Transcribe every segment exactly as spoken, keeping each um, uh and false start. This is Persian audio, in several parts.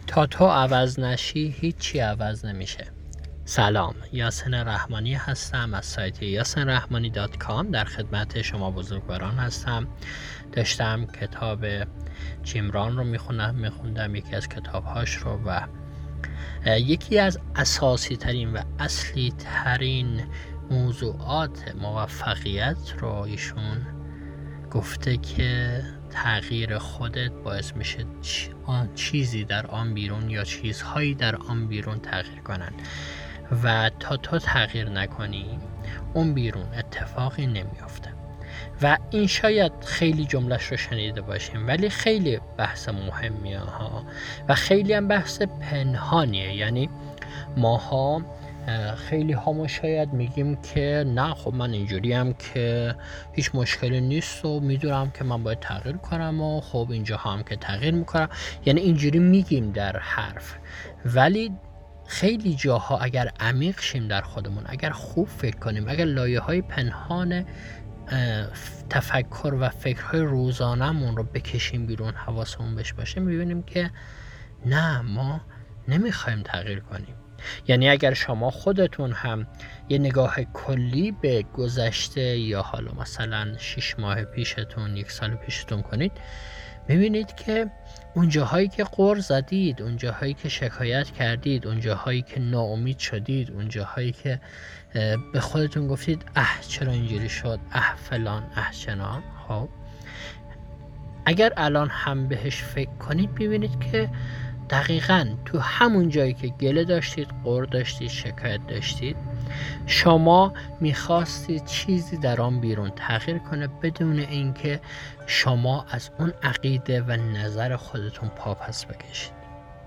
تا تو عوض نشی هیچی عوض نمیشه. سلام، یاسین رحمانی هستم از سایت یاسین رحمانی دات کام. در خدمت شما بزرگواران هستم. داشتم کتاب جیم ران رو میخوندم میخوندم یکی از کتابهاش رو و یکی از اساسی ترین و اصلی ترین موضوعات موفقیت رو ایشون گفته که تغییر خودت باعث میشه آن چیزی در آن بیرون یا چیزهایی در آن بیرون تغییر کنن و تا تو تغییر نکنی اون بیرون اتفاقی نمیافته. و این شاید خیلی جملهش رو شنیده باشیم ولی خیلی بحث مهمیه ها و خیلی هم بحث پنهانیه. یعنی ماها خیلی ها ما شاید میگیم که نه خب من اینجوری هم که هیچ مشکلی نیست و میدونم که من باید تغییر کنم و خب اینجا هم که تغییر میکنم. یعنی اینجوری میگیم در حرف، ولی خیلی جاها اگر عمیق شیم در خودمون، اگر خوب فکر کنیم، اگر لایه های پنهان تفکر و فکرهای روزانمون رو بکشیم بیرون، حواسمون بهش باشه، میبینیم که نه ما نمیخوایم تغییر کنیم. یعنی اگر شما خودتون هم یه نگاه کلی به گذشته یا حالا مثلا شش ماه پیشتون، یک سال پیشتون کنید، میبینید که اون جاهایی که غر زدید، اون جاهایی که شکایت کردید، اون جاهایی که ناامید شدید، اون جاهایی که به خودتون گفتید اه چرا اینجوری شد، اه فلان، اه چنان، خب اگر الان هم بهش فکر کنید ببینید که دقیقاً تو همون جایی که گله داشتید، غر داشتید، شکایت داشتید، شما میخواستید چیزی در آن بیرون تغییر کنه بدون اینکه شما از اون عقیده و نظر خودتون پاپس بکشید.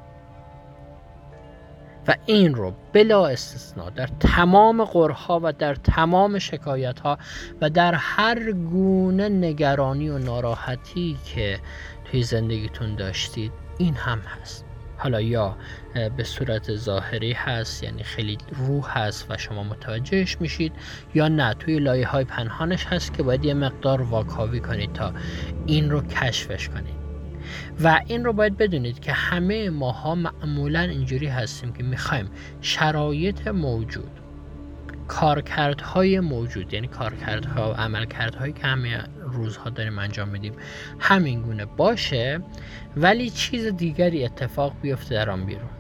و این رو بلا استثناء در تمام غرها و در تمام شکایت ها و در هر گونه نگرانی و ناراحتی که توی زندگیتون داشتید این هم هست. حالا یا به صورت ظاهری هست، یعنی خیلی روح هست و شما متوجهش میشید، یا نه توی لایه های پنهانش هست که باید یه مقدار واکاوی کنید تا این رو کشفش کنید. و این رو باید بدونید که همه ماها معمولا اینجوری هستیم که میخوایم شرایط موجود، کارکردهای موجود، یعنی کارکردها و عملکردهایی که همه روزها داریم انجام میدیم همین گونه باشه ولی چیز دیگری اتفاق بیفته در آن بیرون.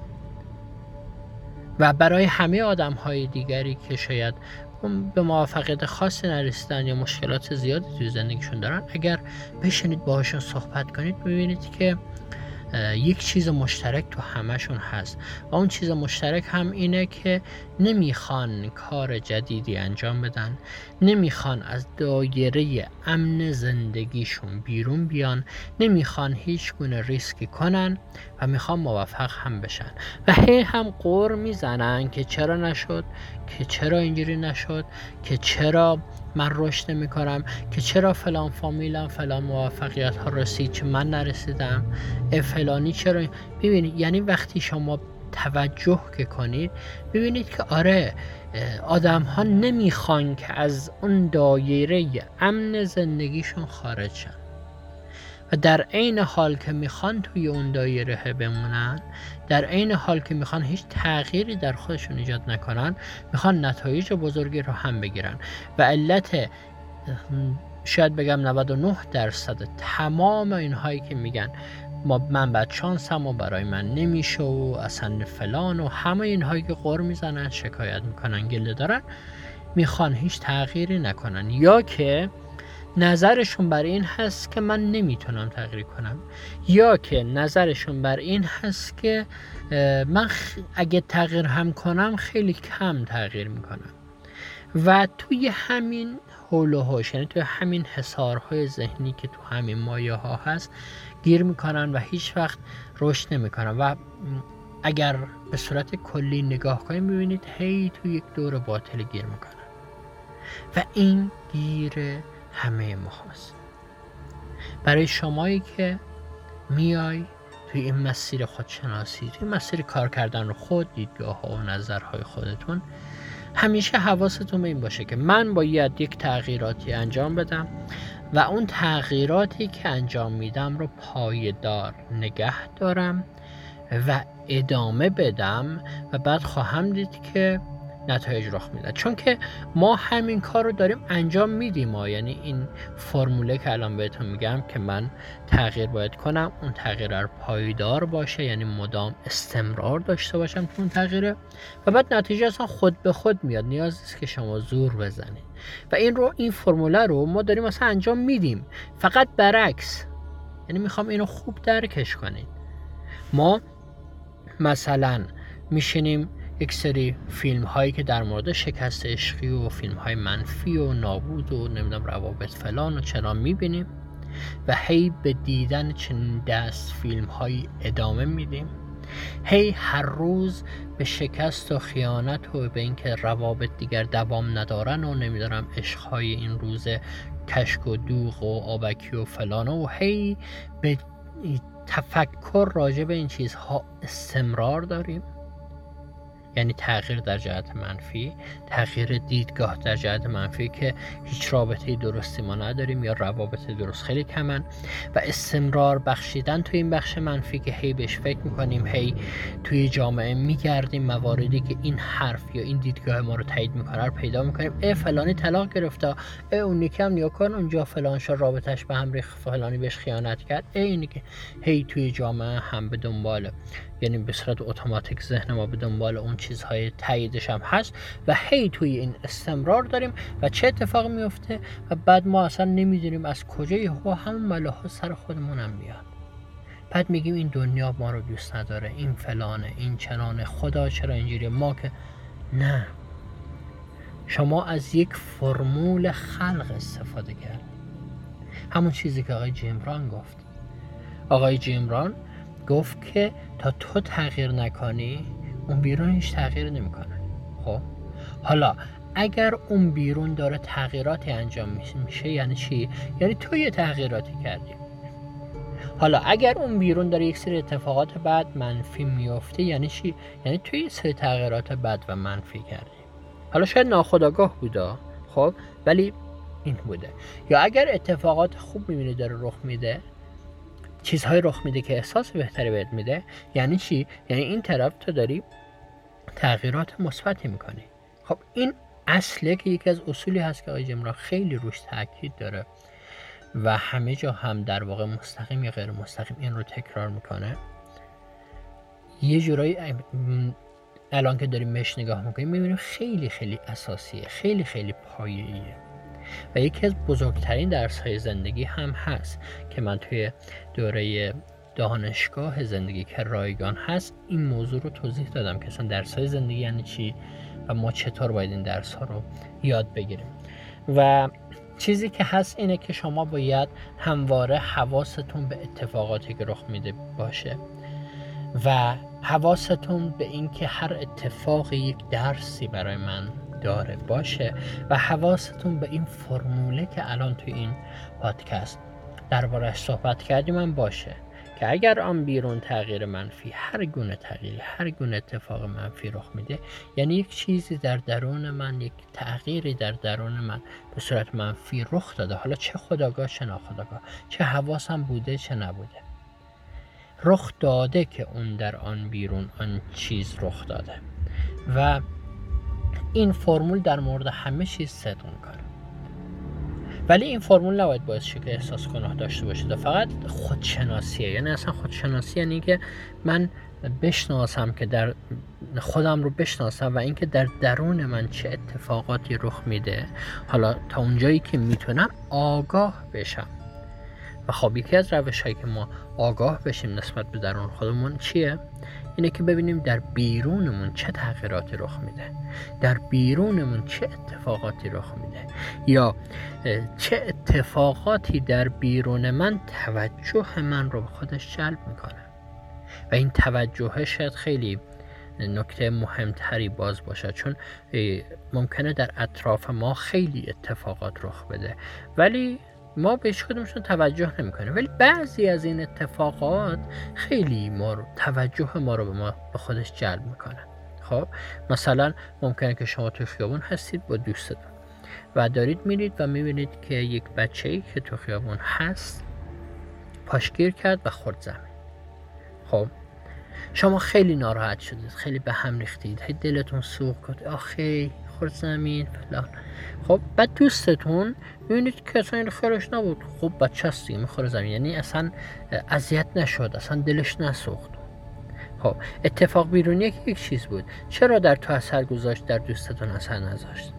و برای همه آدم‌های دیگری که شاید به موفقیت خاصی نرسیدن یا مشکلات زیادی توی زندگیشون دارن، اگر بشینید باهاشون صحبت کنید ببینید که یک چیز مشترک تو همشون هست و اون چیز مشترک هم اینه که نمیخوان کار جدیدی انجام بدن، نمیخوان از دایره امن زندگیشون بیرون بیان، نمیخوان هیچ گونه ریسکی کنن و میخوان موفق هم بشن و هی هم غر میزنن که چرا نشد، که چرا اینجوری نشد، که چرا من رشد نمی کنم، که چرا فلان فامیلم فلان موفقیت ها رسید چه من نرسیدم، فلانی چرا. ببینید یعنی وقتی شما توجه که کنید ببینید که آره آدم ها نمیخوان که از اون دایره امن زندگیشون خارج شن و در عین حال که میخوان توی اون دایره بمونن، در عین حال که میخوان هیچ تغییری در خودشون ایجاد نکنن، میخوان نتایج بزرگی رو هم بگیرن و علت شاید بگم نود و نه درصد تمام اینهایی که میگن ما من بعد شانسم و برای من نمیشه و اصلا فلان و همه اینهایی که غر میزنن، شکایت میکنن، گله دارن، میخوان هیچ تغییری نکنن یا که نظرشون بر این هست که من نمیتونم تغییر کنم یا که نظرشون بر این هست که من اگه تغییر هم کنم خیلی کم تغییر میکنم و توی همین حول و حوش، یعنی توی همین حصارهای ذهنی که تو همین مایه ها هست گیر میکنن و هیچ وقت رشد نمیکنن و اگر به صورت کلی نگاه کنیم ببینید هی توی یک دور باطل گیر میکنن و این گیر همه ما هست. برای شمایی که میای توی این مسیر خودشناسی، توی مسیر کار کردن رو خود، دیدگاه ها و نظرهای خودتون، همیشه حواستون به این باشه که من باید یک تغییراتی انجام بدم و اون تغییراتی که انجام میدم رو پایدار نگه دارم و ادامه بدم و بعد خواهم دید که نتایج رخ میده. چون که ما همین کار رو داریم انجام میدیم ما. یعنی این فرموله که الان بهتون میگم که من تغییر باید کنم، اون تغییر پایدار باشه، یعنی مدام استمرار داشته باشم تو اون تغییره و بعد نتیجه اصلا خود به خود میاد، نیاز نیست که شما زور بزنید. و این رو این فرموله رو ما داریم اصلا انجام میدیم، فقط برعکس. یعنی میخوام اینو خوب درکش کنید. ما مثلا میشینیم یک سری فیلم هایی که در مورد شکست عشقی و فیلم های منفی و نابود و نمیدونم روابط فلان و چنان میبینیم و هی به دیدن چنین دست فیلم هایی ادامه میدیم، هی هر روز به شکست و خیانت و به اینکه روابط دیگر دوام ندارن و نمیدونم عشق های این روز کشک و دوغ و آبکی و فلان و هی به تفکر راجع به این چیزها استمرار داریم. یعنی تغییر در جهت منفی، تغییر دیدگاه در جهت منفی که هیچ رابطه درستی ما نداریم یا روابط درست خیلی کمن و استمرار بخشیدن توی این بخش منفی که هی بهش فکر میکنیم، هی توی جامعه میگردیم مواردی که این حرف یا این دیدگاه ما رو تایید میکنه رو پیدا میکنیم. اه فلانی طلاق گرفته، اه اون یکی هم نیا کن اونجا فلان شو رابطش به هم ریخت، فلانی بهش خیانت کرد، اه اینی که هی توی جامعه هم به دنباله، یعنی به صورت اتوماتیک ذهن ما به دنبال اون چیزهای تاییدش هم هست و هی توی این استمرار داریم و چه اتفاقی میفته و بعد ما اصلا نمیدونیم از کجا یهو همون ملاها سر خودمون هم میاد. بعد میگیم این دنیا ما رو دوست نداره، این فلانه، این چنانه، خدا چرا اینجوریه، ما که نه. شما از یک فرمول خلق استفاده کرد، همون چیزی که آقای جیمران گفت. آقای جیمران گفت که تا تو تغییر نکنی اون بیرون هیچ تغییر نمیکنه. خب حالا اگر اون بیرون داره تغییراتی انجام میشه یعنی چی؟ یعنی تو یه تغییراتی کردی. حالا اگر اون بیرون داره یک سری اتفاقات بد منفی میفته یعنی چی؟ یعنی تو یه سری تغییرات بد و منفی کردی. حالا شاید ناخودآگاه بوده، خب ولی این بوده. یا اگر اتفاقات خوب میبینی داره رخ میده، چیزهای رخ میده که احساس بهتری بهت میده، یعنی چی؟ یعنی این طرف تو داری تغییرات مثبتی میکنی. خب این اصله که یکی از اصولی هست که آقای جیمران خیلی روش تاکید داره و همه جا هم در واقع مستقیم یا غیر مستقیم این رو تکرار میکنه. یه جورایی الان که داریم مش نگاه میکنیم میبینیم خیلی خیلی اساسیه، خیلی خیلی پایه‌ایه و یکی از بزرگترین درس‌های زندگی هم هست که من توی دوره دانشگاه زندگی که رایگان هست این موضوع رو توضیح دادم که اصلا درس‌های زندگی یعنی چی و ما چطور باید این درس‌ها رو یاد بگیریم. و چیزی که هست اینه که شما باید همواره حواستون به اتفاقاتی که رخ میده باشه و حواستون به این که هر اتفاقی یک درسی برای من داره باشه و حواستون به این فرموله که الان توی این پادکست درباره‌اش صحبت کردیم هم باشه که اگر آن بیرون تغییر منفی، هر گونه تغییری، هر گونه اتفاق منفی رخ میده یعنی یک چیزی در درون من، یک تغییری در درون من به صورت منفی رخ داده. حالا چه خودآگاه چه ناخودآگاه، چه حواسم بوده چه نبوده، رخ داده که اون در آن بیرون آن چیز رخ داده و این فرمول در مورد همه چیز صدق میکنه. ولی این فرمول نباید باعث شه که احساس گناه داشته باشید و فقط خودشناسیه. یعنی اصلا خودشناسی یعنی که من بشناسم که در خودم رو بشناسم و اینکه در درون من چه اتفاقاتی رخ میده، حالا تا اونجایی که میتونم آگاه بشم. و خب یکی از روش هایی که ما آگاه بشیم نسبت به درون خودمون چیه؟ اینه که ببینیم در بیرونمون چه تغییراتی رخ میده، در بیرونمون چه اتفاقاتی رخ میده یا چه اتفاقاتی در بیرون من توجه من رو به خودش جلب میکنه و این توجه شاید خیلی نکته مهمتری باز باشه، چون ممکنه در اطراف ما خیلی اتفاقات رخ بده ولی ما به هیچ کدومشون توجه نمی‌کنیم، ولی بعضی از این اتفاقات خیلی ما رو توجه ما رو به ما به خودش جلب میکنه. خب مثلا ممکنه که شما تو خیابون هستید با دوستتون و دارید میرید و میبینید که یک بچه‌ای که تو خیابون هست پاشگیر کرد و خورد زمین. خب شما خیلی ناراحت شدید، خیلی به هم ریختید، هی دلتون سوخت کرد، آخی خورد زمین فلان. خب بعد دوستتون میبینید که اصلا این خیرش نبود، خب بچه هست دیگه میخوره زمین، یعنی اصلا اذیت نشد، اصلا دلش نسوخت. خب اتفاق بیرونی که یک چیز بود، چرا در تو اثر گذاشت، در دوستتون اثر نذاشت؟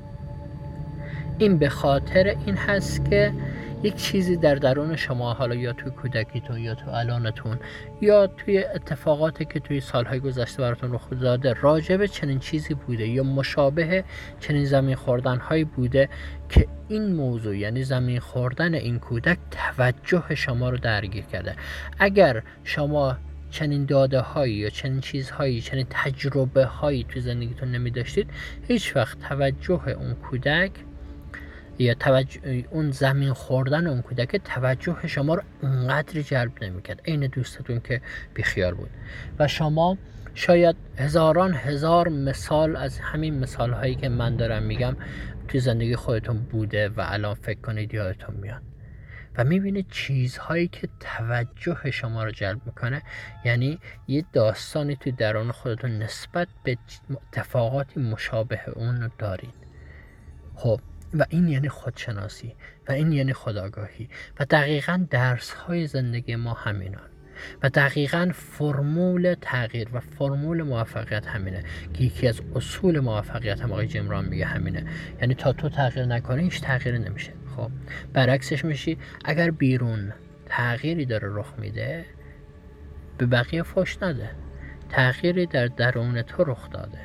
این به خاطر این هست که یک چیزی در درون شما، حالا یا توی کودکیتون یا تو الانتون یا توی اتفاقاتی که توی سالهای گذشته براتون رخ داده، راجب چنین چیزی بوده یا مشابه چنین زمین خوردن هایی بوده که این موضوع، یعنی زمین خوردن این کودک، توجه شما رو درگیر کرده. اگر شما چنین داده هایی یا چنین چیزهایی، چنین تجربه هایی توی زندگیتون نمی داشتید، هیچ وقت توجه اون کودک یا توجه اون زمین خوردن اون کودک توجه شما رو اونقدر جلب نمیکرد، عین دوستتون که بیخیال بود. و شما شاید هزاران هزار مثال از همین مثال هایی که من دارم میگم توی زندگی خودتون بوده و الان فکر کنید یادتون میاد و میبینید چیزهایی که توجه شما رو جلب میکنه، یعنی یه داستانی توی درون خودتون نسبت به اتفاقاتی مشابه اون رو دارید. خب و این یعنی خودشناسی و این یعنی خودآگاهی و دقیقاً درس های زندگی ما همینان و دقیقاً فرمول تغییر و فرمول موفقیت همینه که یکی از اصول موفقیت هم آقای جیم ران میگه همینه، یعنی تا تو تغییر نکنی هیچ تغییری نمیشه. خب برعکسش میشی، اگر بیرون تغییری داره رخ میده به بقیه فوش نده، تغییری در درون تو رخ داده.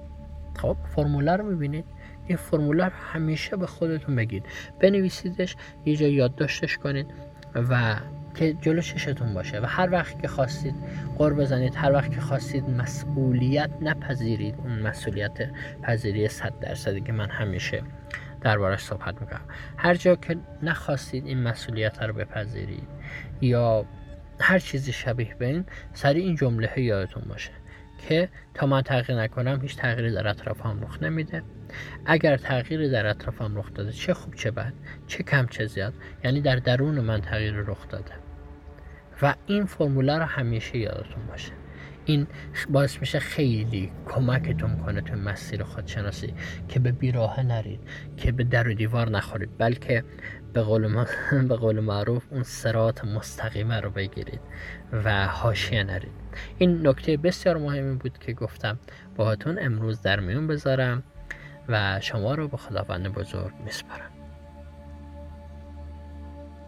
خب فرموله رو میبینید، این فرموله رو همیشه به خودتون بگید، بنویسیدش، یه جا یادداشتش کنید و که جلو چشتون باشه و هر وقت که خواستید غر بزنید، هر وقت که خواستید مسئولیت نپذیرید، اون مسئولیت پذیری صد درصدی که من همیشه دربارش صحبت میکنم، هر جا که نخواستید این مسئولیت رو بپذیرید یا هر چیزی شبیه به این، سریع این جمله یادتون باشه که تا من تغییر نکنم هیچ تغییری در اطرافم رخ نمیده. اگر تغییری در اطرافم رخ داده، چه خوب چه بد، چه کم چه زیاد، یعنی در درون من تغییر رخ داده. و این فرموله رو همیشه یادتون باشه. این باعث میشه خیلی کمکتون کنه تو مسیر خودشناسی که به بیراه نرید، که به در و دیوار نخورید، بلکه به قول ما به قول معروف اون صراط مستقیمه رو بگیرید و حاشیه نرید. این نکته بسیار مهمی بود که گفتم باهاتون امروز در میون بذارم و شما رو به خداوند بزرگ میسپارم.